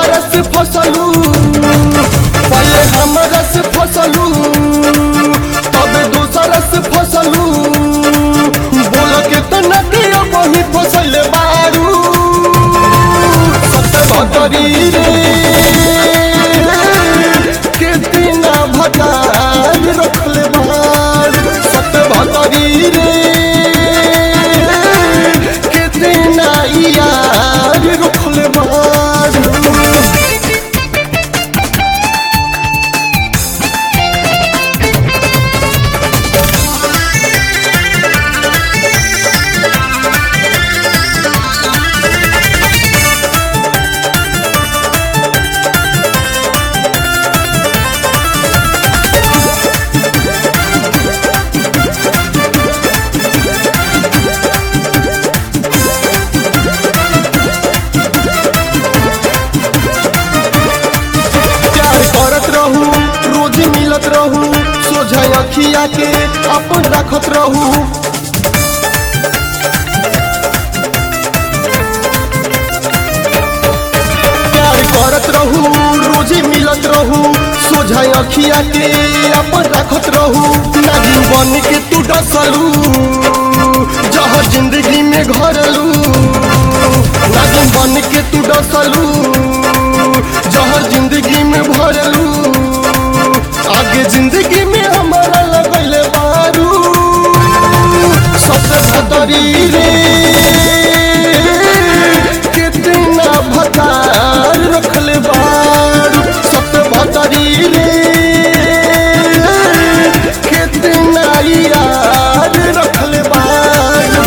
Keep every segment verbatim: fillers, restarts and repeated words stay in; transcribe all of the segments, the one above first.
दोसर से फसलू, पहले हमरा से फसलू तब दोसर से फसलू, बोल के तना दिया वही फसल बारू सत भतरी रे कितना भटार रखले बार सत भतरी रे कितना यार रखले बार। रोज मिलत रहू सोझा अखिया के अपन रखत रहू, प्यार करत रहू रोज मिलत रहू सोझा अखिया के अपन रखत रहू, नागिन बन के तू डसलू जहर जिंदगी में घरलू, नागिन बन के तू डसलू जहर जिंदगी में भरलू, आगे जिंदगी में हमारा लगल बारू सत भतरी रे कितना भतार रखले बारू सत भतरी रे कितना यार रखले बारू।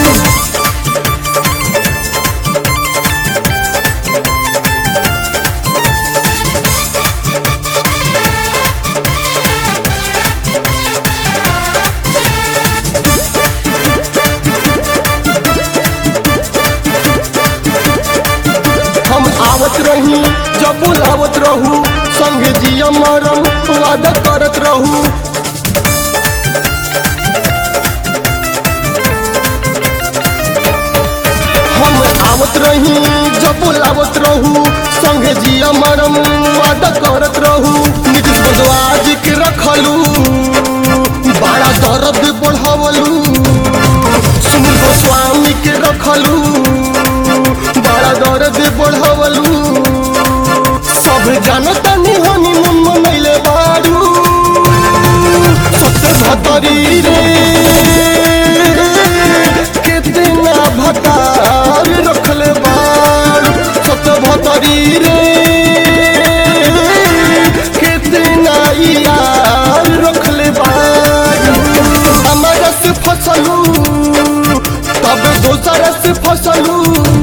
आवत रही जब बुलावत रहू संगे जिया मरम वादा करत रहू, हम आवत रही जब बुलावत रहू संगे जिया मरम वादा करत रहू, नीतीश बंधुआजी के रखलू बड़ा दर्द बढ़ावलू, सुनील गोस्वामी के रखलू बड़ा दर्द बढ़ावलू, सब जानता नहीं हनी मन मनैले बारू सत भतरी रे कितना भतार रखले बारू सत भतरी रे कितना यार रखले बारू, हमरा से फसलू तब दोसर से फसलू।